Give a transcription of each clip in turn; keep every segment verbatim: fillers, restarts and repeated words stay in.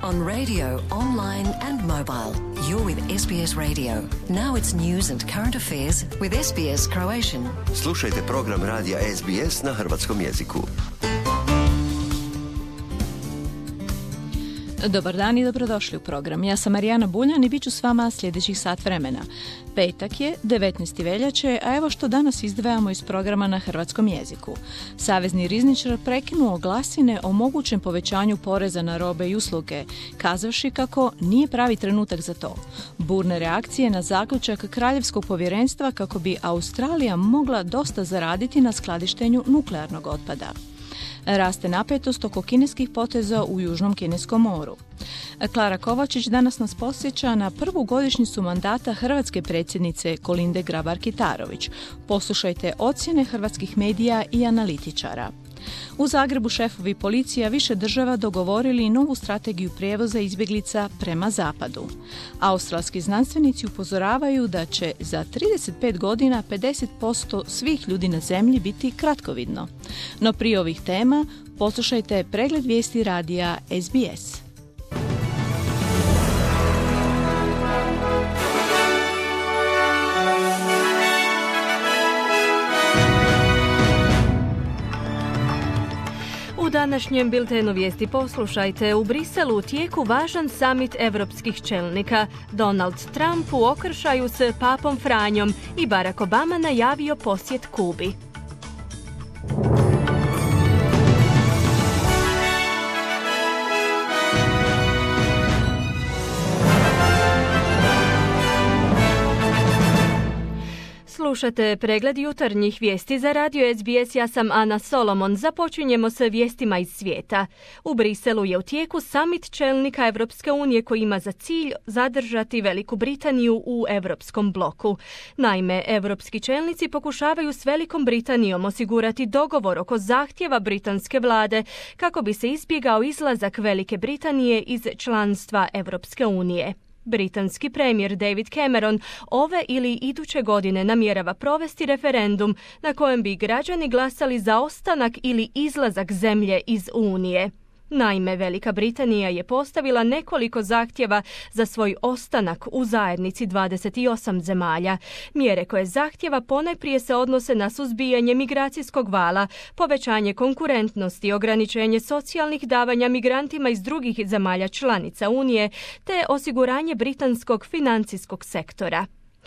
on radio, online and mobile. You're with S B S Radio. Now it's news and current affairs with S B S Croatian. Slušajte program radija S B S na hrvatskom jeziku. Dobar dan i dobrodošli u program. Ja sam Marijana Buljan i bit ću s vama sljedećih sat vremena. Petak je, devetnaesti veljače, a evo što danas izdvajamo iz programa na hrvatskom jeziku. Savezni rizničar prekinuo glasine o mogućem povećanju poreza na robe i usluge, kazavši kako nije pravi trenutak za to. Burne reakcije na zaključak Kraljevskog povjerenstva kako bi Australija mogla dosta zaraditi na skladištenju nuklearnog otpada. Raste napetost oko kineskih poteza u Južnom kineskom moru. Klara Kovačić danas nas podsjeća na prvu godišnjicu mandata hrvatske predsjednice Kolinde Grabar-Kitarović. Poslušajte ocjene hrvatskih medija i analitičara. U Zagrebu šefovi policija više država dogovorili novu strategiju prijevoza izbjeglica prema zapadu. Australski znanstvenici upozoravaju da će za trideset pet godina pedeset posto svih ljudi na zemlji biti kratkovidno. No prije ovih tema poslušajte pregled vijesti radija S B S. U današnjem biltenu vijesti poslušajte: u Briselu u tijeku važan samit evropskih čelnika, Donald Trump u okršaju s papom Franjom i Barack Obama najavio posjet Kubi. Slušate pregled jutarnjih vijesti za radio S B S. Ja sam Ana Solomon. Započinjemo sa vijestima iz svijeta. U Briselu je u tijeku samit čelnika Evropske unije koji ima za cilj zadržati Veliku Britaniju u Evropskom bloku. Naime, evropski čelnici pokušavaju s Velikom Britanijom osigurati dogovor oko zahtjeva britanske vlade kako bi se izbjegao izlazak Velike Britanije iz članstva Evropske unije. Britanski premijer David Cameron ove ili iduće godine namjerava provesti referendum na kojem bi građani glasali za ostanak ili izlazak zemlje iz Unije. Naime, Velika Britanija je postavila nekoliko zahtjeva za svoj ostanak u zajednici dvadeset osam zemalja. Mjere koje zahtjeva ponajprije se odnose na suzbijanje migracijskog vala, povećanje konkurentnosti, ograničenje socijalnih davanja migrantima iz drugih zemalja članica Unije, te osiguranje britanskog financijskog sektora.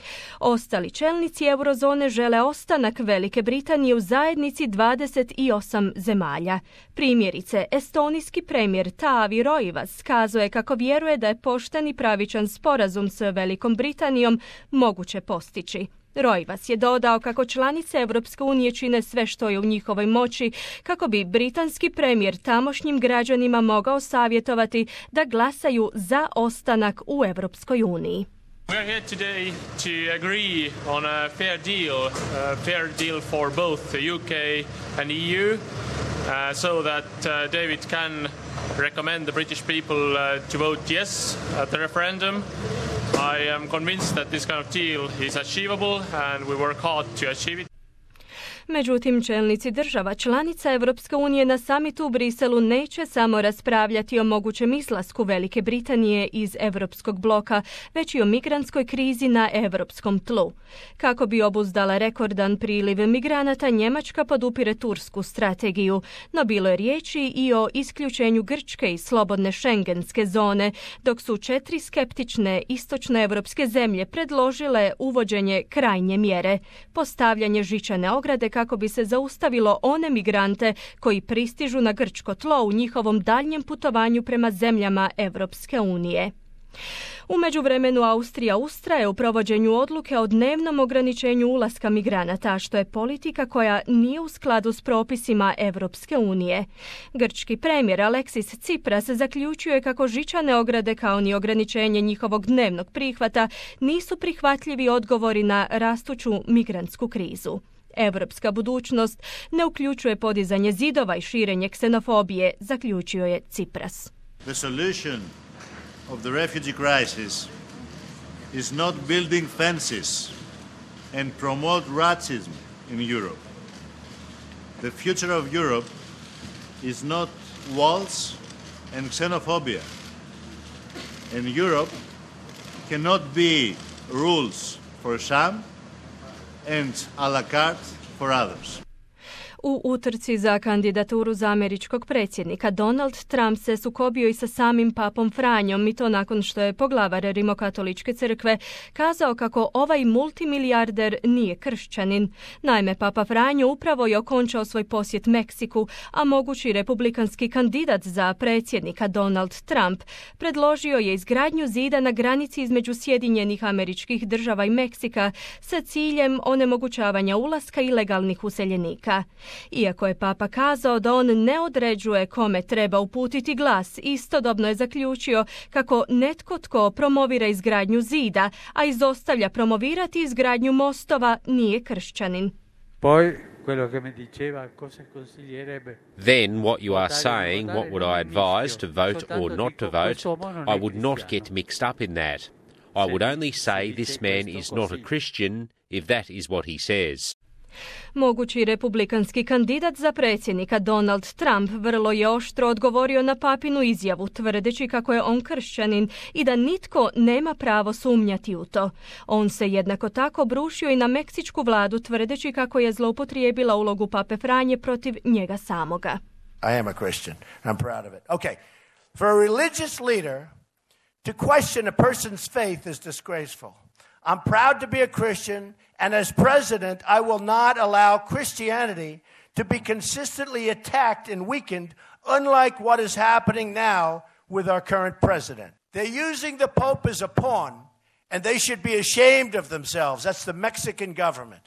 Ostali čelnici eurozone žele ostanak Velike Britanije u zajednici dvadeset osam zemalja. Primjerice, estonijski premijer Taavi Rõivas kazuje kako vjeruje da je pošten i pravičan sporazum s Velikom Britanijom moguće postići. Rõivas je dodao kako članice Evropske unije čine sve što je u njihovoj moći kako bi britanski premijer tamošnjim građanima mogao savjetovati da glasaju za ostanak u Evropskoj uniji. We are here today to agree on a fair deal, a fair deal for both the U K and E U, uh, so that uh, David can recommend the British people uh, to vote yes at the referendum. I am convinced that this kind of deal is achievable and we work hard to achieve it. Međutim, čelnici država članica Evropske unije na samitu u Briselu neće samo raspravljati o mogućem izlasku Velike Britanije iz Evropskog bloka, već i o migrantskoj krizi na europskom tlu. Kako bi obuzdala rekordan priliv migranata, Njemačka podupire tursku strategiju, no bilo je riječi i o isključenju Grčke iz slobodne šengenske zone, dok su četiri skeptične istočne evropske zemlje predložile uvođenje krajnje mjere, postavljanje žičane ograde kako bi se zaustavilo one migrante koji pristižu na grčko tlo u njihovom daljnjem putovanju prema zemljama Evropske unije. U međuvremenu Austrija ustraje u provođenju odluke o dnevnom ograničenju ulaska migranata, što je politika koja nije u skladu s propisima Evropske unije. Grčki premijer Aleksis Tsipras zaključio je kako žičane ograde kao ni ograničenje njihovog dnevnog prihvata nisu prihvatljivi odgovori na rastuću migrantsku krizu. Evropska budućnost ne uključuje podizanje zidova i širenje ksenofobije, zaključio je Tsipras. The solution of the refugee crisis is not building fences and promote racism in Europe. The future of Europe is not walls and xenophobia. And Europe cannot be rules for some and a la carte for others. U utrci za kandidaturu za američkog predsjednika Donald Trump se sukobio i sa samim papom Franjom i to nakon što je poglavar Rimokatoličke crkve kazao kako ovaj multimilijarder nije kršćanin. Naime, papa Franjo upravo je okončao svoj posjet Meksiku, a mogući republikanski kandidat za predsjednika Donald Trump predložio je izgradnju zida na granici između Sjedinjenih Američkih Država i Meksika sa ciljem onemogućavanja ulaska ilegalnih useljenika. Iako je papa kazao da on ne određuje kome treba uputiti glas, istodobno je zaključio kako netko tko promovira izgradnju zida, a izostavlja promovirati izgradnju mostova, nije kršćanin. Poi quello che mi diceva cosa consiglierebbe. Then what you are saying, what would I advise to vote or not to vote, I would not get mixed up in that. I would only say this man is not a Christian if that is what he says. Mogući republikanski kandidat za predsjednika Donald Trump vrlo je oštro odgovorio na papinu izjavu, tvrdeći kako je on kršćanin i da nitko nema pravo sumnjati u to. On se jednako tako brušio i na meksičku vladu, tvrdeći kako je zloupotrijebila ulogu pape Franje protiv njega samoga. I am a Christian. I'm proud of it. Okay. For a religious leader to question a person's faith is disgraceful. I'm proud to be a Christian, and as president, I will not allow Christianity to be consistently attacked and weakened, unlike what is happening now with our current president. They're using the Pope as a pawn, and they should be ashamed of themselves. That's the Mexican government.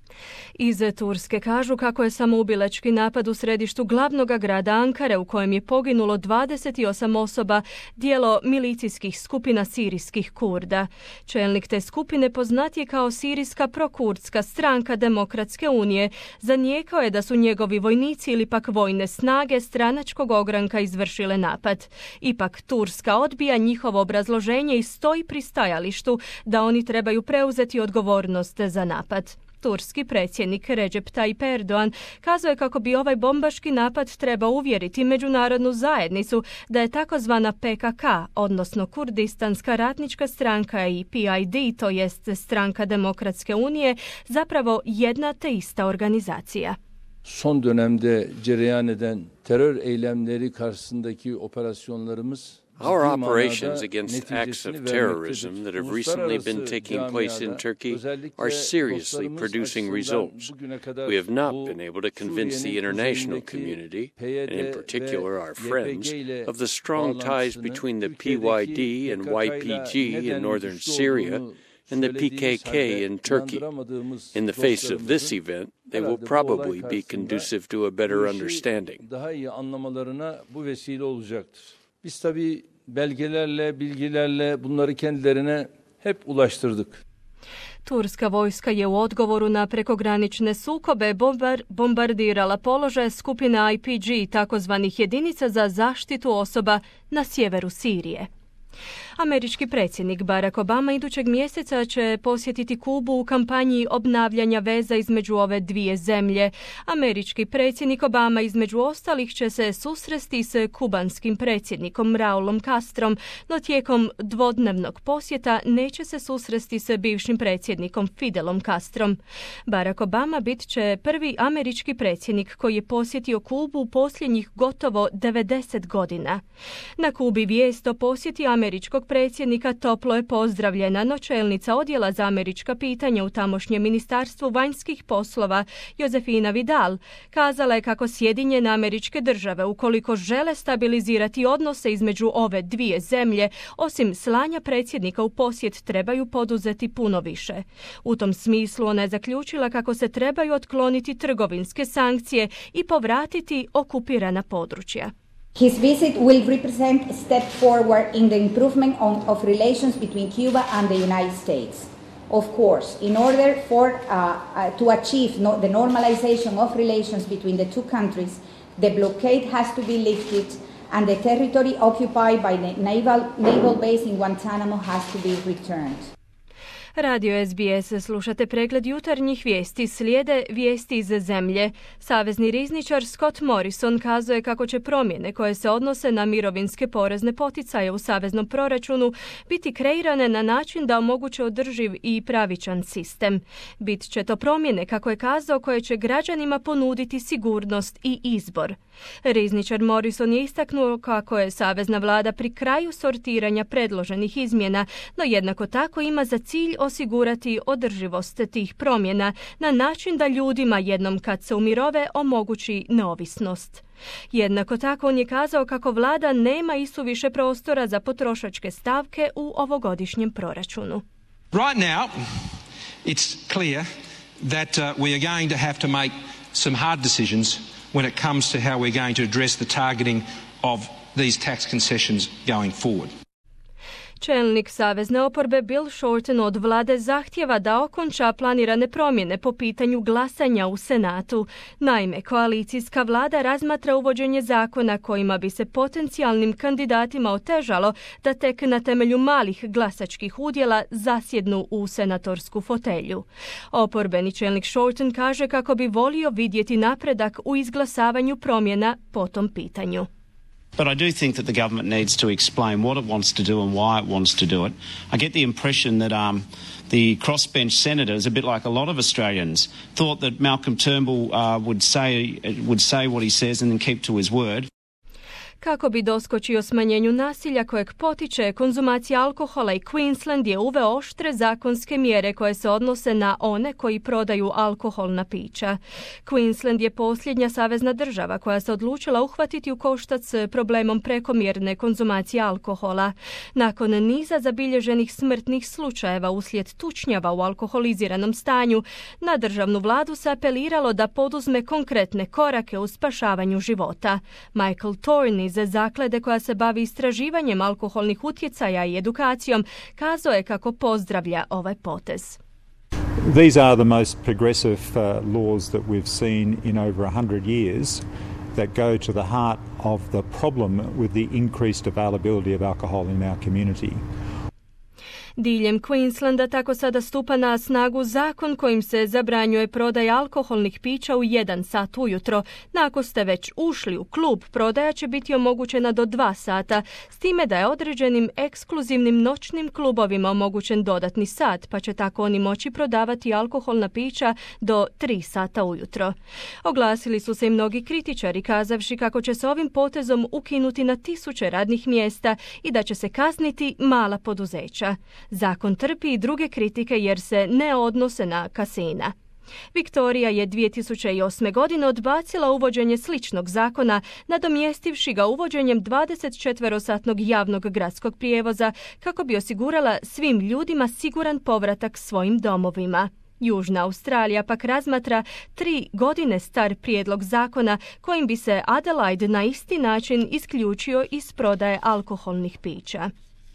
Iz Turske kažu kako je samoubilački napad u središtu glavnog grada Ankare, u kojem je poginulo dvadeset osam osoba, djelo milicijskih skupina sirijskih Kurda. Čelnik te skupine, poznat je kao sirijska prokurdska stranka Demokratske unije, zanijekao je da su njegovi vojnici ili pak vojne snage stranačkog ogranka izvršile napad. Ipak Turska odbija njihovo obrazloženje i stoji pri stajalištu da oni trebaju preuzeti odgovornost za napad. Turski predsjednik Recep Tayyip Erdogan kazao je kako bi ovaj bombaški napad trebao uvjeriti međunarodnu zajednicu da je takozvana P K K, odnosno Kurdistanska ratnička stranka i P I D, to jest stranka Demokratske unije, zapravo jedna te ista organizacija. Son dönemde cereyan eden terör eylemleri karşısındaki operasyonlarımız Our operations against acts of terrorism that have recently been taking place in Turkey are seriously producing results. We have not been able to convince the international community, and in particular our friends, of the strong ties between the P Y D and Y P G in northern Syria and the P K K in Turkey. In the face of this event, they will probably be conducive to a better understanding. Biz tabii belgelerle, bilgilerle bunları kendilerine hep ulaştırdık. Turska vojska je u odgovoru na prekogranične sukobe bombar, bombardirala položaje skupine I P G, takozvanih jedinica za zaštitu osoba na sjeveru Sirije. Američki predsjednik Barack Obama idućeg mjeseca će posjetiti Kubu u kampanji obnavljanja veza između ove dvije zemlje. Američki predsjednik Obama između ostalih će se susresti s kubanskim predsjednikom Raulom Castrom, no tijekom dvodnevnog posjeta neće se susresti s bivšim predsjednikom Fidelom Castrom. Barack Obama bit će prvi američki predsjednik koji je posjetio Kubu u posljednjih gotovo devedeset godina. Na Kubi vijest o posjeti američkog predsjednika toplo je pozdravljena, no čelnica odjela za američka pitanja u tamošnjem ministarstvu vanjskih poslova Josefina Vidal kazala je kako Sjedinjene Američke Države, ukoliko žele stabilizirati odnose između ove dvije zemlje, osim slanja predsjednika u posjet trebaju poduzeti puno više. U tom smislu ona je zaključila kako se trebaju otkloniti trgovinske sankcije i povratiti okupirana područja. His visit will represent a step forward in the improvement on, of relations between Cuba and the United States. Of course, in order for uh, uh, to achieve no, the normalization of relations between the two countries, the blockade has to be lifted and the territory occupied by the naval, naval base in Guantanamo has to be returned. Radio S B S slušate pregled jutarnjih vijesti, slijede vijesti iz zemlje. Savezni rizničar Scott Morrison kazuje kako će promjene koje se odnose na mirovinske porezne poticaje u saveznom proračunu biti kreirane na način da omoguće održiv i pravičan sistem. Bit će to promjene, kako je kazao, koje će građanima ponuditi sigurnost i izbor. Rizničar Morrison je istaknuo kako je savezna vlada pri kraju sortiranja predloženih izmjena, no jednako tako ima za cilj osigurati održivost tih promjena na način da ljudima jednom kad se umirove omogući neovisnost. Jednako tako on je kazao kako vlada nema isuviše prostora za potrošačke stavke u ovogodišnjem proračunu. Right now, it's clear that uh, we are going to have to make some hard decisions when it comes to how we're going to address the targeting of these tax concessions going forward. Čelnik savezne oporbe Bill Shorten od vlade zahtjeva da okonča planirane promjene po pitanju glasanja u Senatu. Naime, koalicijska vlada razmatra uvođenje zakona kojima bi se potencijalnim kandidatima otežalo da tek na temelju malih glasačkih udjela zasjednu u senatorsku fotelju. Oporbeni čelnik Shorten kaže kako bi volio vidjeti napredak u izglasavanju promjena po tom pitanju. But I do think that the government needs to explain what it wants to do and why it wants to do it. I get the impression that um, the crossbench senators, a bit like a lot of Australians, thought that Malcolm Turnbull uh, would say would say what he says and then keep to his word. Kako bi doskočio smanjenju nasilja kojeg potiče konzumacija alkohola, i Queensland je uveo oštre zakonske mjere koje se odnose na one koji prodaju alkoholna pića. Queensland je posljednja savezna država koja se odlučila uhvatiti u koštac s problemom prekomjerne konzumacije alkohola. Nakon niza zabilježenih smrtnih slučajeva uslijed tučnjava u alkoholiziranom stanju, na državnu vladu se apeliralo da poduzme konkretne korake u spašavanju života. Michael Thorne iz zaklade koja se bavi istraživanjem alkoholnih utjecaja i edukacijom kazao je kako pozdravlja ovaj potez. These are the most progressive uh, laws that we've seen in over one hundred years that go to the heart of the problem with the increased availability of alcohol in our community. Diljem Queenslanda tako sada stupa na snagu zakon kojim se zabranjuje prodaja alkoholnih pića u jedan sat ujutro. No, ako ste već ušli u klub, prodaja će biti omogućena do dva sata, s time da je određenim ekskluzivnim noćnim klubovima omogućen dodatni sat, pa će tako oni moći prodavati alkoholna pića do tri sata ujutro. Oglasili su se i mnogi kritičari kazavši kako će se ovim potezom ukinuti na tisuće radnih mjesta i da će se kazniti mala poduzeća. Zakon trpi i druge kritike jer se ne odnose na kasina. Viktorija je dvije tisuće osme. godine odbacila uvođenje sličnog zakona, nadomjestivši ga uvođenjem dvadesetčetverosatnog javnog gradskog prijevoza kako bi osigurala svim ljudima siguran povratak svojim domovima. Južna Australija pak razmatra tri godine star prijedlog zakona kojim bi se Adelaide na isti način isključio iz prodaje alkoholnih pića.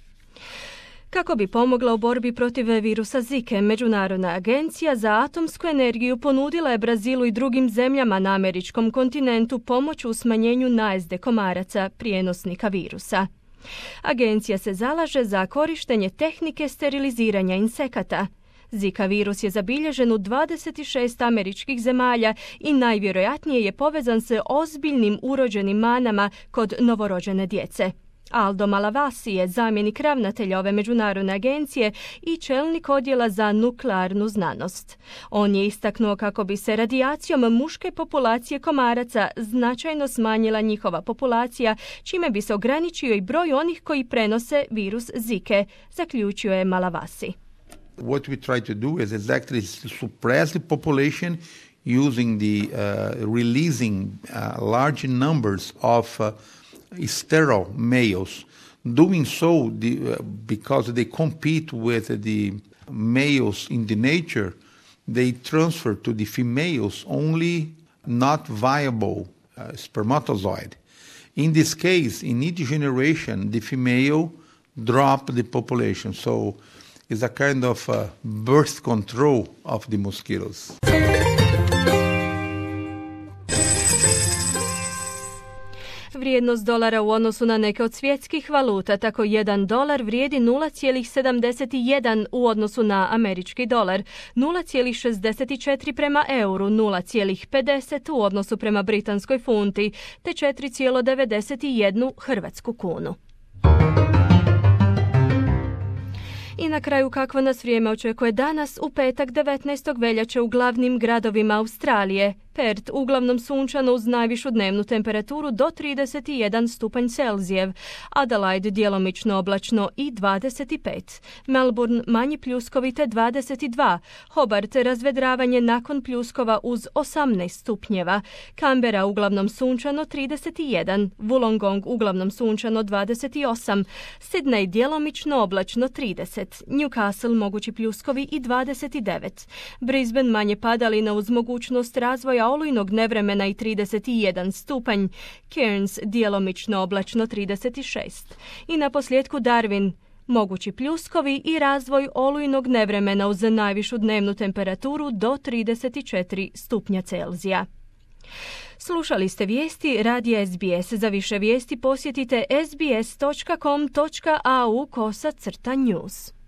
Kako bi pomogla u borbi protiv virusa Zike, Međunarodna agencija za atomsku energiju ponudila je Brazilu i drugim zemljama na američkom kontinentu pomoć u smanjenju najezde komaraca, prijenosnika virusa. Agencija se zalaže za korištenje tehnike steriliziranja insekata. Zika virus je zabilježen u dvadeset šest američkih zemalja i najvjerojatnije je povezan s ozbiljnim urođenim manama kod novorođene djece. Aldo Malavasi je zamjenik ravnatelja ove međunarodne agencije i čelnik odjela za nuklearnu znanost. On je istaknuo kako bi se radijacijom muške populacije komaraca značajno smanjila njihova populacija, čime bi se ograničio i broj onih koji prenose virus Zike, zaključio je Malavasi. What we try to do is exactly suppress the population using the uh, releasing uh, large numbers of uh, sterile males. Doing so the, uh, because they compete with the males in the nature, they transfer to the females only not viable uh, spermatozoid. In this case, in each generation, the female drop the population. So it's a kind of uh, birth control of the mosquitoes. Vrijednost dolara u odnosu na neke od svjetskih valuta, tako jedan dolar vrijedi nula zarez sedamdeset jedan u odnosu na američki dolar, nula zarez šezdeset četiri prema euru, nula zarez pedeset u odnosu prema britanskoj funti, te četiri zarez devedeset jedan hrvatsku kunu. I na kraju kakvo nas vrijeme očekuje danas u petak devetnaestog veljače u glavnim gradovima Australije. Perth uglavnom sunčano uz najvišu dnevnu temperaturu do trideset jedan stupanj Celzijev, Adelaide djelomično oblačno i dvadeset pet, Melbourne manji pljuskovite dvadeset dva, Hobart razvedravanje nakon pljuskova uz osamnaest stupnjeva, Canberra uglavnom sunčano trideset jedan, Wollongong uglavnom sunčano dvadeset osam, Sydney djelomično oblačno trideset, Newcastle mogući pljuskovi i dvadeset devet, Brisbane manje padalina uz mogućnost razvoja olujnog nevremena i trideset jedan stupanj, Cairns djelomično oblačno trideset šest. I na posljedku Darwin, mogući pljuskovi i razvoj olujnog nevremena uz najvišu dnevnu temperaturu do trideset četiri stupnja Celzija. Slušali ste vijesti radija S B S. Za više vijesti posjetite sbs točka com točka au kosa crta news.